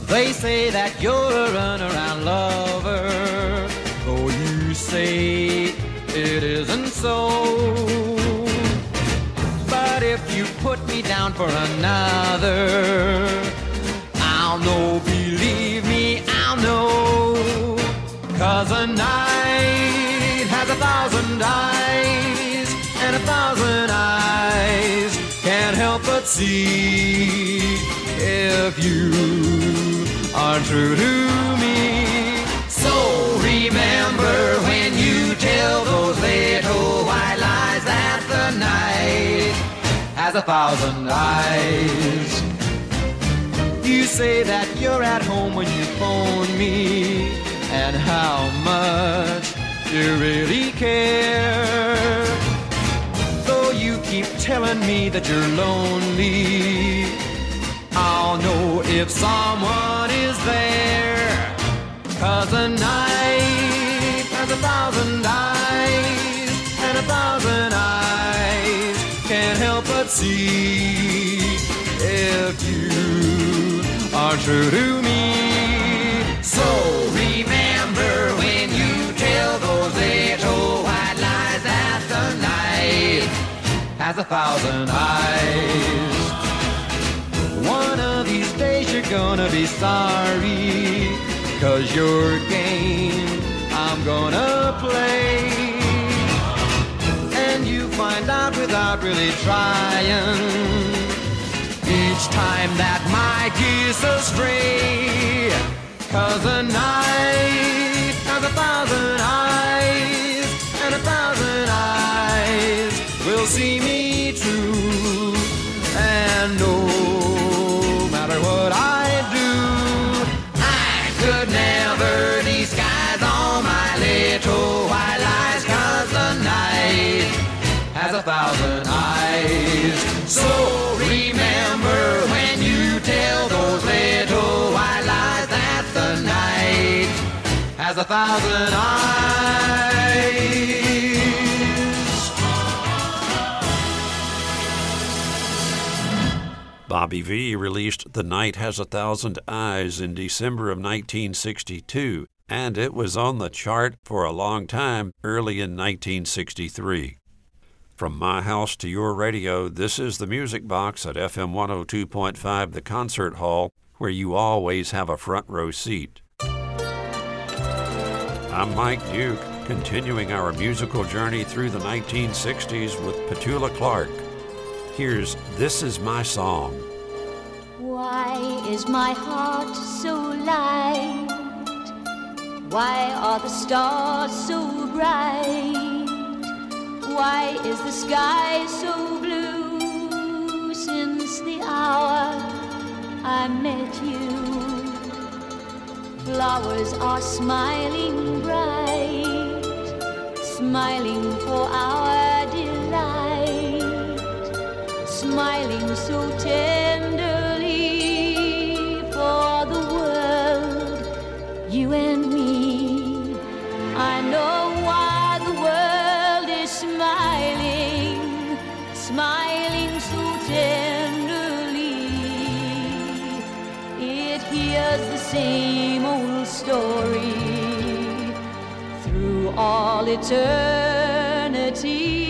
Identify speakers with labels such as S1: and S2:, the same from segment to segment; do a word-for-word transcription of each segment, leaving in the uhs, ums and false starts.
S1: They say that you're a runaround lover, though you say it isn't so. But if you put me down for another, I'll know, believe me, I'll know. 'Cause a night has a thousand eyes, and a thousand eyes can't help but see if you are true to me. So remember when you tell those little white lies that the night has a thousand eyes. You say that you're at home when you phone me, and how much you really care. Though you keep telling me that you're lonely, I'll know if someone is there. 'Cause a night has a thousand eyes, and a thousand eyes can't help but see if you are true to me. So remember when you tell those little white lies that the night has a thousand eyes. One of these days you're gonna be sorry, 'cause your game I'm gonna play, and you find out without really trying each time that my geese astray. 'Cause a night has a thousand eyes, and a thousand eyes will see me true, and no matter what I do, I could never disguise all my little white lies. 'Cause the night has a thousand eyes. So remember when you tell those little white lies that the night has a thousand eyes.
S2: Bobby Vee released The Night Has a Thousand Eyes in December of nineteen sixty-two, and it was on the chart for a long time early in nineteen sixty-three. From my house to your radio, this is the Music Box at F M one oh two point five, the Concert Hall, where you always have a front row seat. I'm Mike Duke, continuing our musical journey through the nineteen sixties with Petula Clark. Here's This Is My Song.
S3: Why is my heart so light? Why are the stars so bright? Why is the sky so blue since the hour I met you? Flowers are smiling bright, smiling for our delight, smiling so tenderly for the world, you and me. I know why the world is smiling, smiling so tenderly. It hears the same old story through all eternity.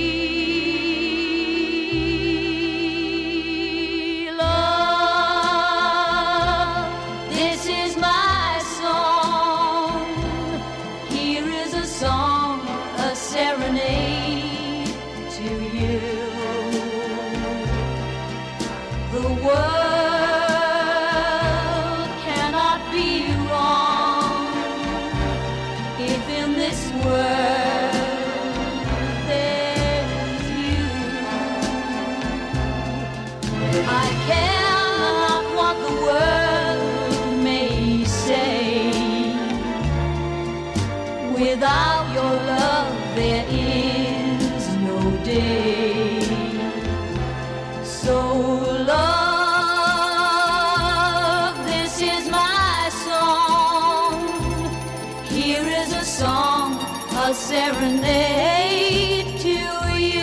S4: Without your love there is no day. So love, this is my song. Here is a song, a serenade to you.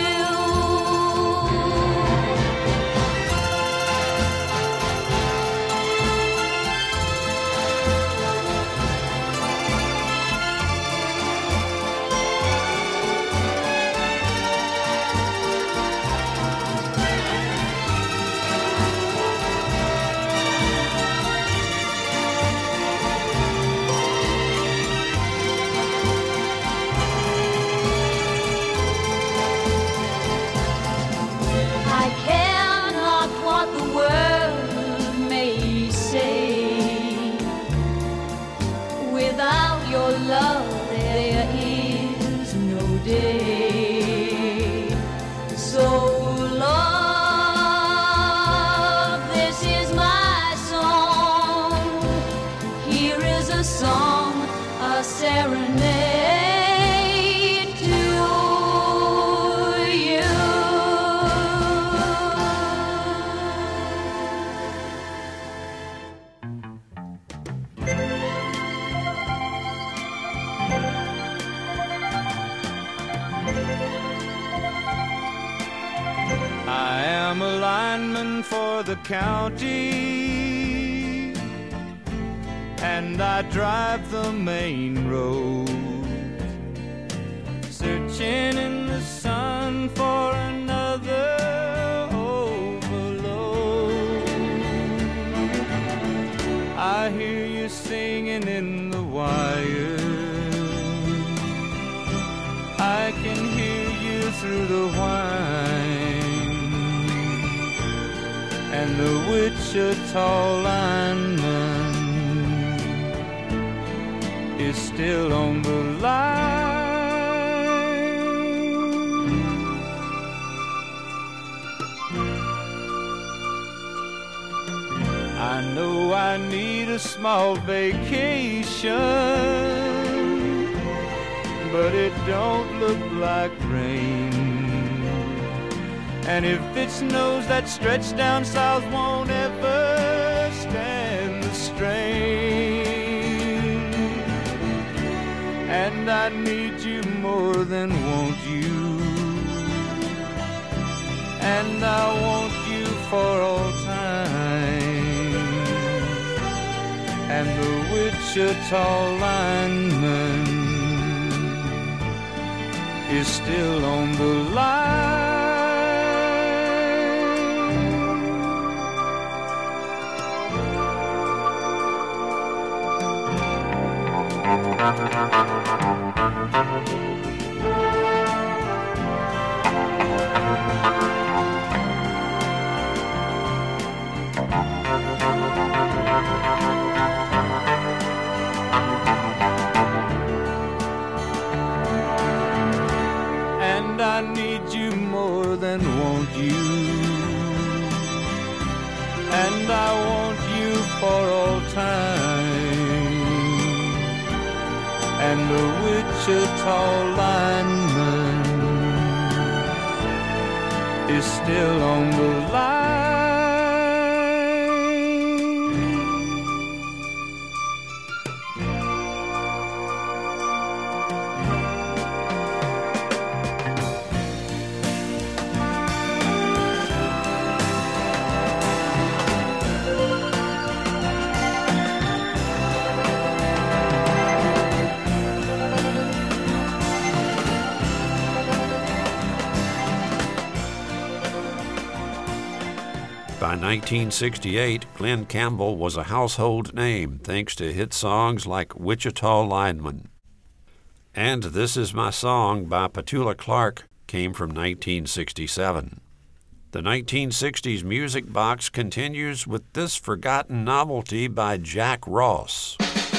S5: I'm a lineman for the county, and I drive the main road, searching in the sun for another overload. I hear you singing in the wire, I can hear you through the whine, and the Wichita lineman is still on the line. I know I need a small vacation, but it don't look like rain. And if it snows, that stretch down south won't ever stand the strain. And I need you more than want you, and I want you for all time. And the Wichita lineman is still on the line. And I need you more than want you, and I want you for all time. And the Wichita lineman is still on the line.
S2: By nineteen sixty-eight, Glen Campbell was a household name thanks to hit songs like Wichita Lineman. And This Is My Song by Petula Clark came from nineteen sixty-seven. The nineteen sixties music box continues with this forgotten novelty by Jack Ross.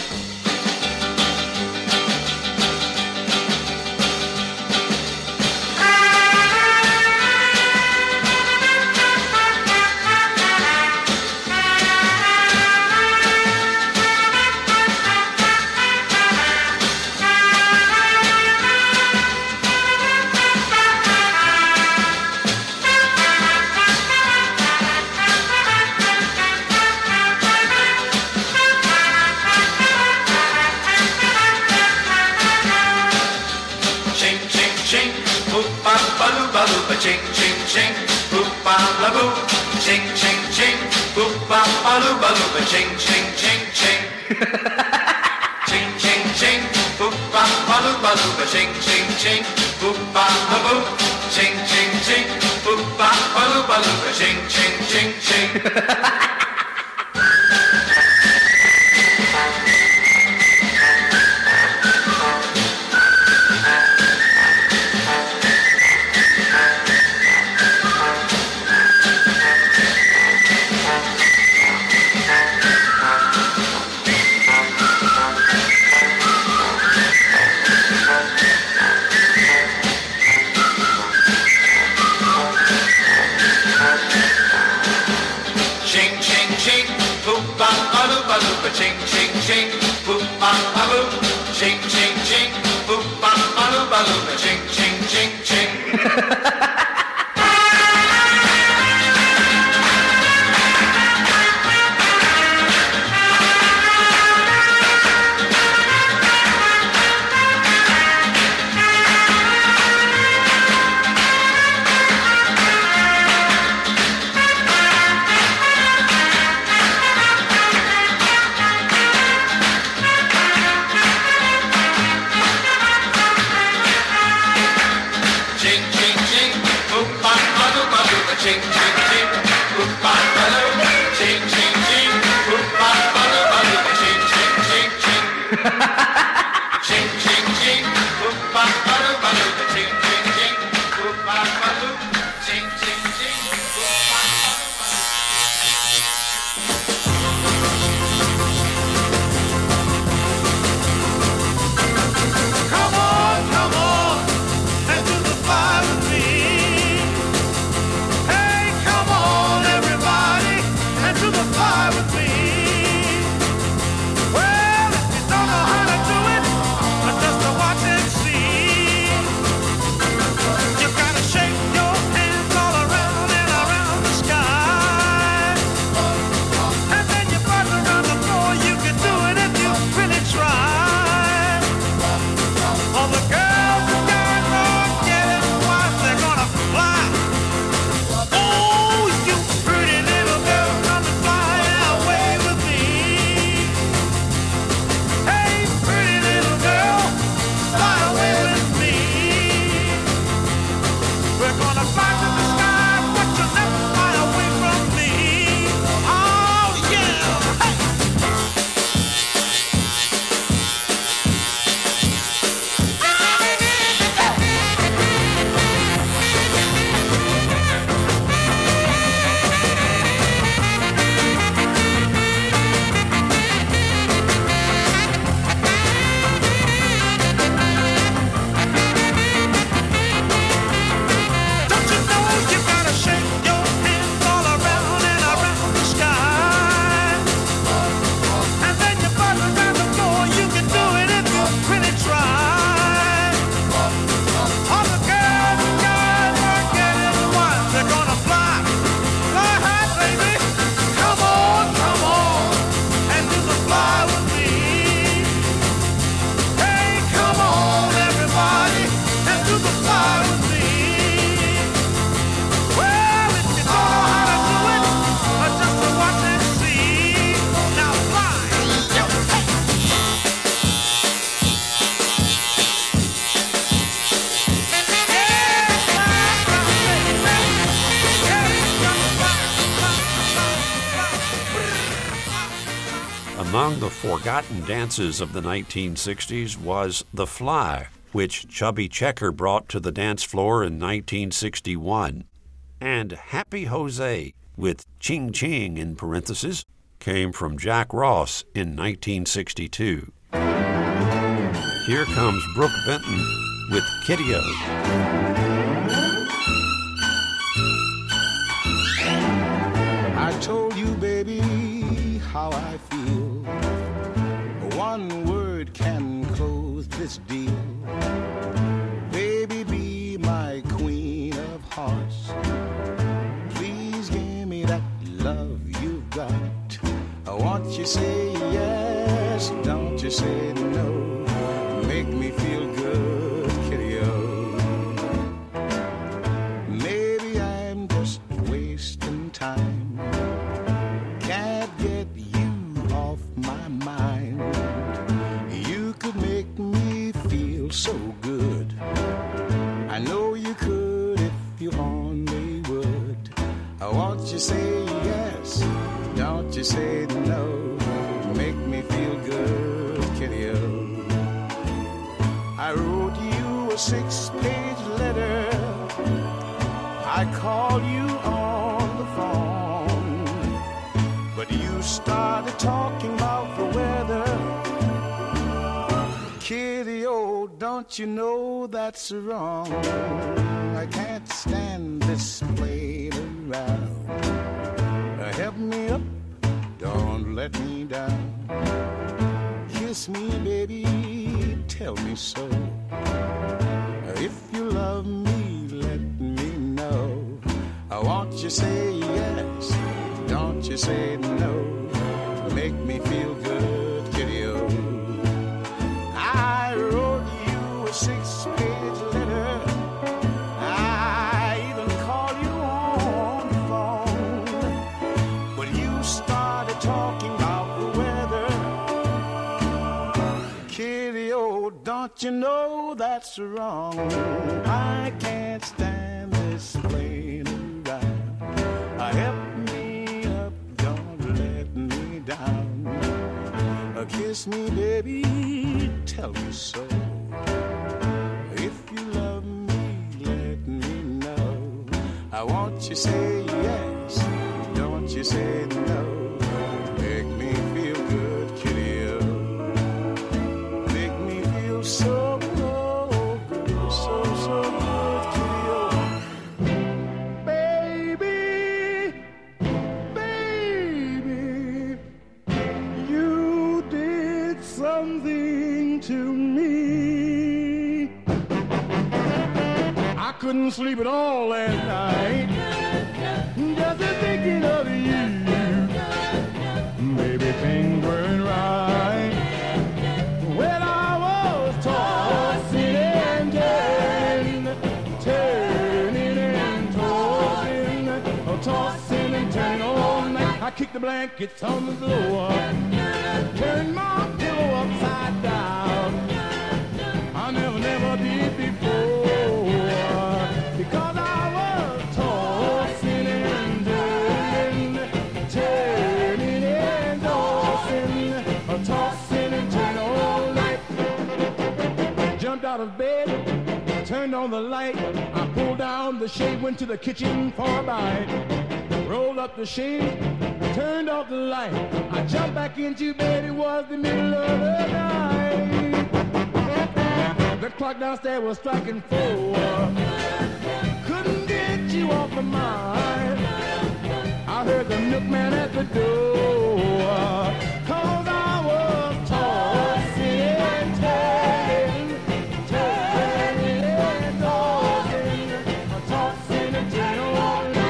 S6: Ching, ching, ching, boop, ba, la, boop. Ching, ching, ching, boop, ba, ba, loo, ba, loo, ba, ching, ching, ching, ching. Ching, ching, ching, boop, ba, ba, loo, ba, loo, ba, ching, ching, ching, boop, ba, la, boop. Ching, ching, ching, boop, ba, ba, loo, ba, loo, ba, ching, ching, ching, ching. Ching,
S2: Among the forgotten dances of the nineteen sixties was The Fly, which Chubby Checker brought to the dance floor in nineteen sixty-one. And Happy Jose, with Ching Ching in parentheses, came from Jack Ross in nineteen sixty-two. Here comes Brooke Benton with Kitty-O.
S7: I told you, baby, how I feel. One word can close this deal. Baby, be my queen of hearts. Please give me that love you've got. I want you to say yes, don't you say no. Make me feel good, Kitty-O. Maybe I'm just wasting time. Can't get you off my mind. You could make me feel so good. I know you could if you only would. I want you to say yes, don't you say no. Make me feel good, Kitty-O. I wrote you a six-page letter. I called you on the phone, but you started talking about the weather. Kitty-O, don't you know that's wrong? I can't stand this playing around. Uh, help me up, don't let me down. Kiss me, baby, tell me so. If you love me, let me know. I want you to say yes, don't you say no. Make me feel good, Kitty-O. I wrote you a six-page letter. I even called you on the phone, but you started talking about the weather. Kitty-O, don't you know that's wrong? I can't stand this playing around. Uh, help me up, don't let me down. Uh, kiss me, baby, tell me so. If you love me, let me know. I want you to say yes, don't you say no. Make me feel good, Kitty-O. Make me feel so good, so, so good, Kitty-O. Baby, baby, you did something to me. I couldn't sleep at all last night, just thinking of you. Maybe things weren't right when I was tossing and turning, turning and tossing, oh, tossing and turning all night. I kicked the blankets on the floor, turned my pillow upside down. I never, never did before, because I was tossing and turning, turning and tossing, uh, tossing and turning all night. Jumped out of bed, turned on the light. I pulled down the shade, went to the kitchen for a bite. Rolled up the shade, turned off the light. I jumped back into bed, it was the middle of the night. The clock downstairs was striking four. Couldn't get you off my mind. I heard the milkman at the door, 'cause I was tossing and turning, turning and tossing, tossing and turning all night.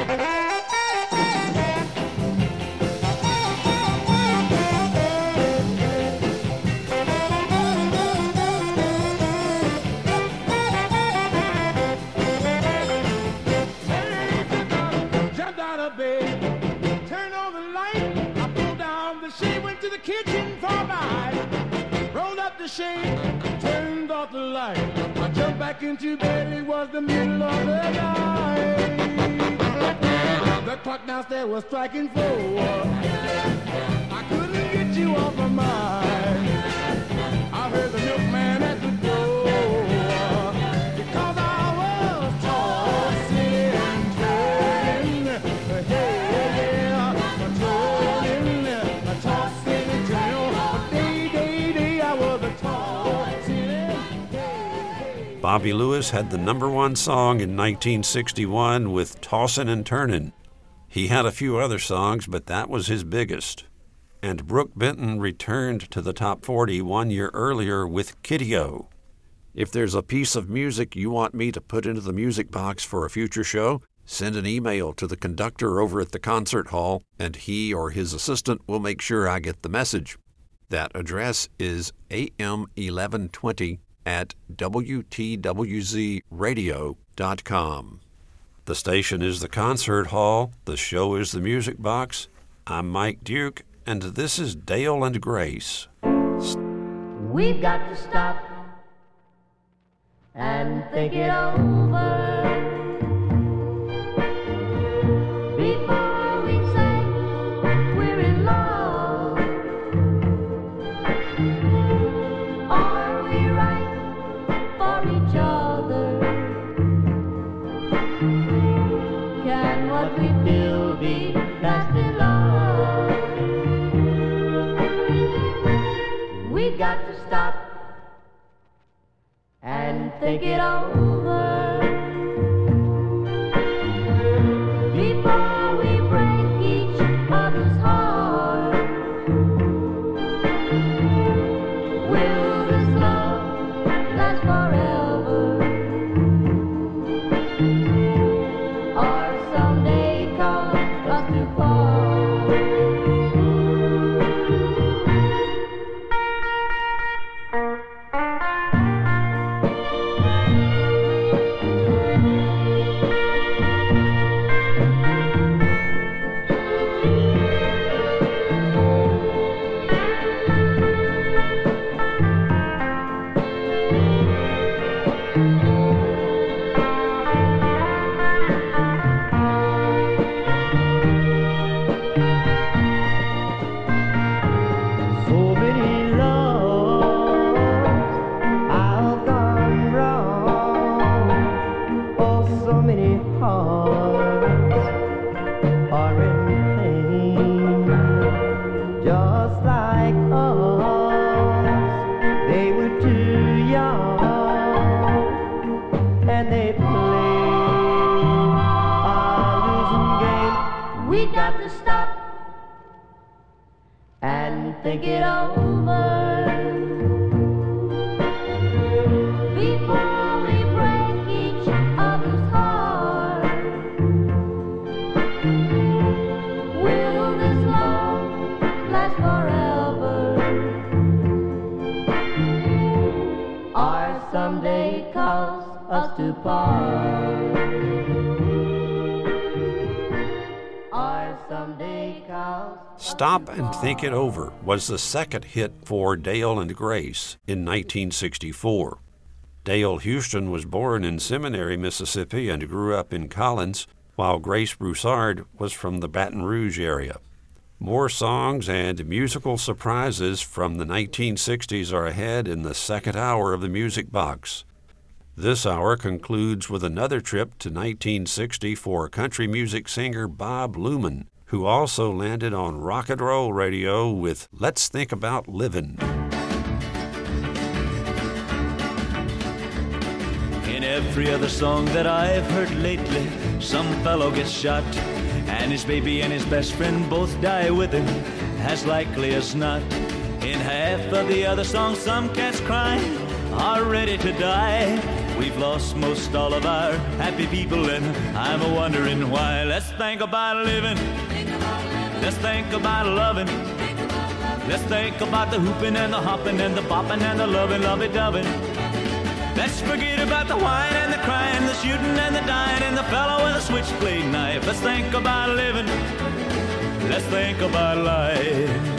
S7: Kitchen for a bite, rolled up the shade, turned off the light. I jumped back into bed, it was the middle of the night. The clock downstairs was striking four. I couldn't get you you off my mind. I heard the milkman at the door because I was tossing and turning. Hey, yeah, turning, tossing and turning. Day, day, day, I was a tossing.
S2: Bobby Lewis had the number one song in nineteen sixty-one with Tossin' and Turnin'. He had a few other songs, but that was his biggest. And Brooke Benton returned to the top forty one year earlier with Kitty-O. If there's a piece of music you want me to put into the music box for a future show, send an email to the conductor over at the concert hall, and he or his assistant will make sure I get the message. That address is A M eleven twenty at W T W Z radio dot com. The station is the concert hall. The show is the music box. I'm Mike Duke, and this is Dale and Grace.
S3: We've got to stop and think it over before we say we're in love. Are we right for each other? Can what we feel be lasting love? We've got to stop and think it over before we break each other's heart. Will this love last forever, or someday cause us to part?
S7: So many loves I've gone wrong. Oh, so many hearts are in pain. Just like us, they were too young and they played a losing game.
S3: We got to stop and think it over before we break each other's heart. Will this love last forever, or someday cause us to part? Or someday cause
S2: Stop and Think It Over was the second hit for Dale and Grace in nineteen sixty-four. Dale Houston was born in Seminary, Mississippi, and grew up in Collins, while Grace Broussard was from the Baton Rouge area. More songs and musical surprises from the nineteen sixties are ahead in the second hour of the Music Box. This hour concludes with another trip to nineteen sixty for country music singer Bob Luman, who also landed on rock and roll radio with Let's Think About Livin'.
S5: In every other song that I've heard lately, some fellow gets shot, and his baby and his best friend both die with him, as likely as not. In half of the other songs, some cats crying are ready to die. We've lost most all of our happy people, and I'm a wondering why. Let's think about living. Let's think about loving. Let's think about the hooping and the hopping and the bopping and the loving, lovey-dovey. Let's forget about the whine and the crying, the shooting and the dying, and the fellow with a switchblade knife. Let's think about living. Let's think about life.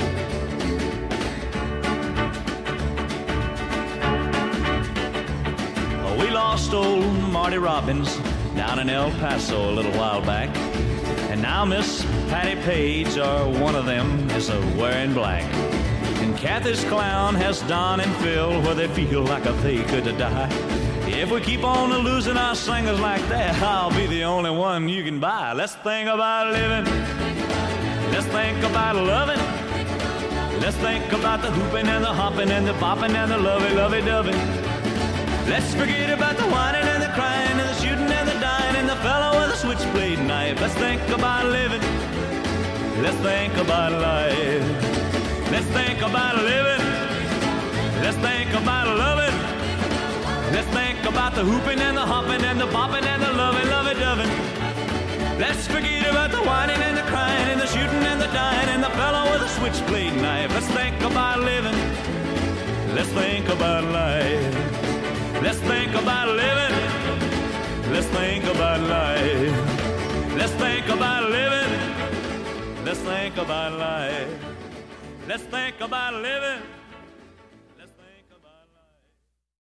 S5: We lost old Marty Robbins down in El Paso a little while back, and now Miss Patty Page, or one of them, is a wearing black. And Kathy's clown has Don and Phil where they feel like a they could die. If we keep on losing our singers like that, I'll be the only one you can buy. Let's think about living. Let's think about loving. Let's think about the hooping and the hopping and the bopping and the lovey-lovey-dovey. Let's forget about the whining and the crying and the shooting and the dying and the fellow with a switchblade knife. Let's think about living. Let's think about life. Let's think about living. Let's think about loving. Let's think about the hooping and the hopping and the bopping and the lovey-lovey-dovey. Let's forget about the whining and the crying and the shooting and the dying and the fellow with a switchblade knife. Let's think about living. Let's think about life. Let's think about living. Let's think about life. Let's think about living. Let's think about life. Let's think about living.